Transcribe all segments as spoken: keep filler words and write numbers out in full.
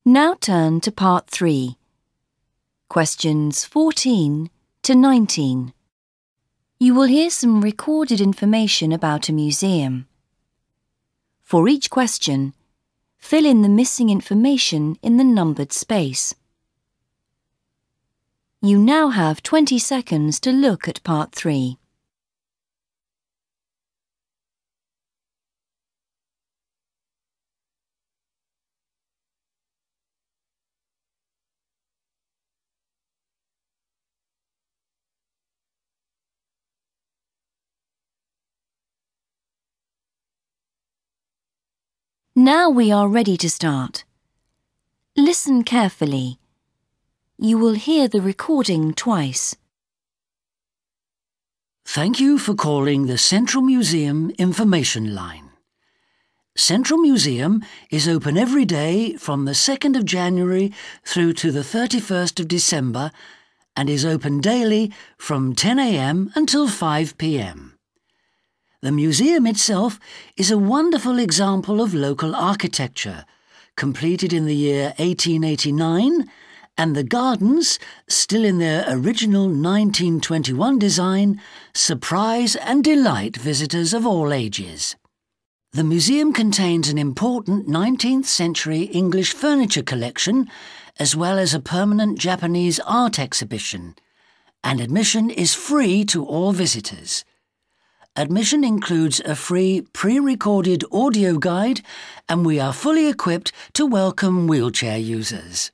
Now turn to Part three. Questions fourteen to nineteen. You will hear some recorded information about a museum. For each question, fill in the missing information in the numbered space. You now have twenty seconds to look at Part three. Now we are ready to start. Listen carefully. You will hear the recording twice. Thank you for calling the Central Museum Information Line. Central Museum is open every day from the second of January through to the thirty-first of December and is open daily from ten a m until five p m The museum itself is a wonderful example of local architecture, completed in the year eighteen eighty-nine, and the gardens, still in their original nineteen twenty-one design, surprise and delight visitors of all ages. The museum contains an important nineteenth century English furniture collection, as well as a permanent Japanese art exhibition, and admission is free to all visitors. Admission includes a free pre-recorded audio guide, and we are fully equipped to welcome wheelchair users.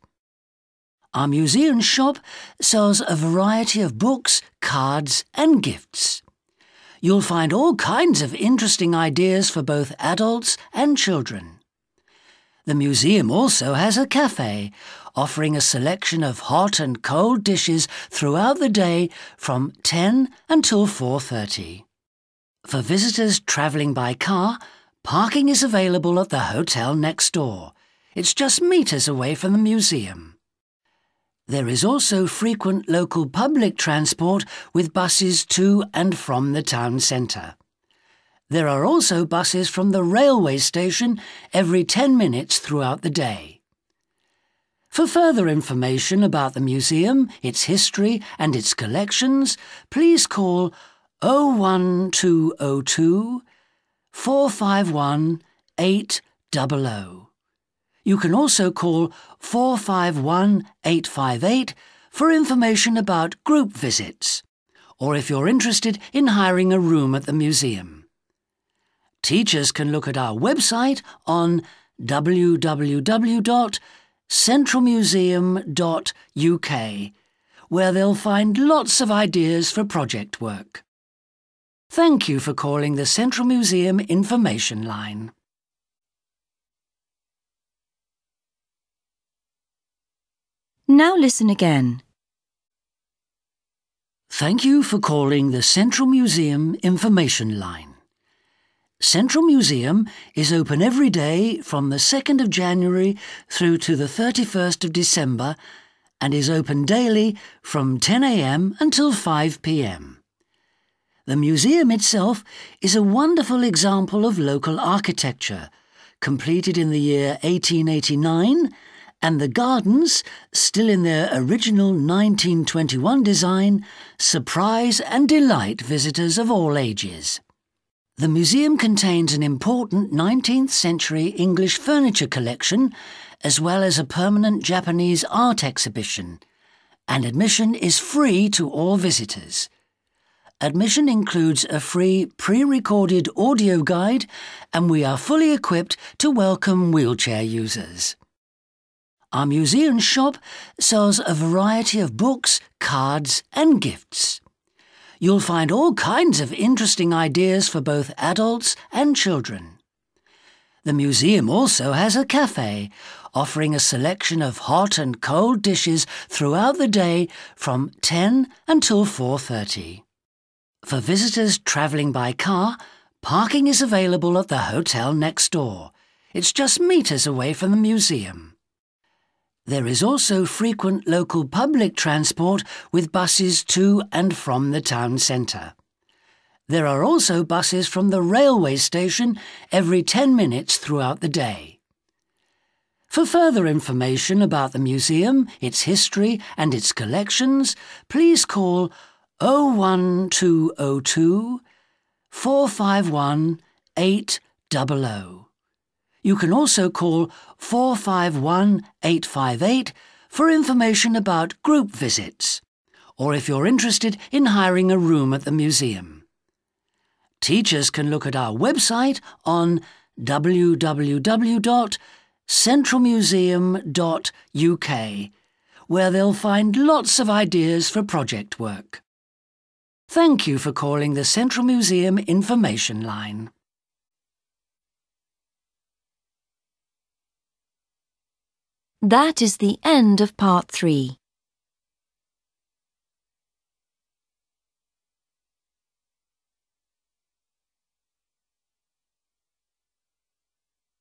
Our museum shop sells a variety of books, cards and gifts. You'll find all kinds of interesting ideas for both adults and children. The museum also has a cafe, offering a selection of hot and cold dishes throughout the day from ten until four thirty. For visitors travelling by car, parking is available at the hotel next door. It's just metres away from the museum. There is also frequent local public transport with buses to and from the town centre. There are also buses from the railway station every ten minutes throughout the day. For further information about the museum, its history and its collections, please call oh one two oh two, four five one, eight hundred. You can also call four five one, eight five eight for information about group visits, or if you're interested in hiring a room at the museum. Teachers can look at our website on w w w dot central museum dot u k, where they'll find lots of ideas for project work. Thank you for calling the Central Museum Information Line. Now listen again. Thank you for calling the Central Museum Information Line. Central Museum is open every day from the second of January through to the thirty-first of December and is open daily from ten a m until five p m The museum itself is a wonderful example of local architecture, completed in the year eighteen eighty-nine, and the gardens, still in their original nineteen twenty-one design, surprise and delight visitors of all ages. The museum contains an important nineteenth century English furniture collection, as well as a permanent Japanese art exhibition, and admission is free to all visitors. Admission includes a free pre-recorded audio guide, and we are fully equipped to welcome wheelchair users. Our museum shop sells a variety of books, cards and gifts. You'll find all kinds of interesting ideas for both adults and children. The museum also has a cafe, offering a selection of hot and cold dishes throughout the day from ten until four thirty. For visitors travelling by car, parking is available at the hotel next door. It's just metres away from the museum. There is also frequent local public transport with buses to and from the town centre. There are also buses from the railway station every ten minutes throughout the day. For further information about the museum, its history and its collections, please call oh one two oh two, four five one, eight hundred. You can also call four five one, eight five eight for information about group visits, or if you're interested in hiring a room at the museum. Teachers can look at our website on w w w dot central museum dot u k, where they'll find lots of ideas for project work. Thank you for calling the Central Museum Information Line. That is the end of part three.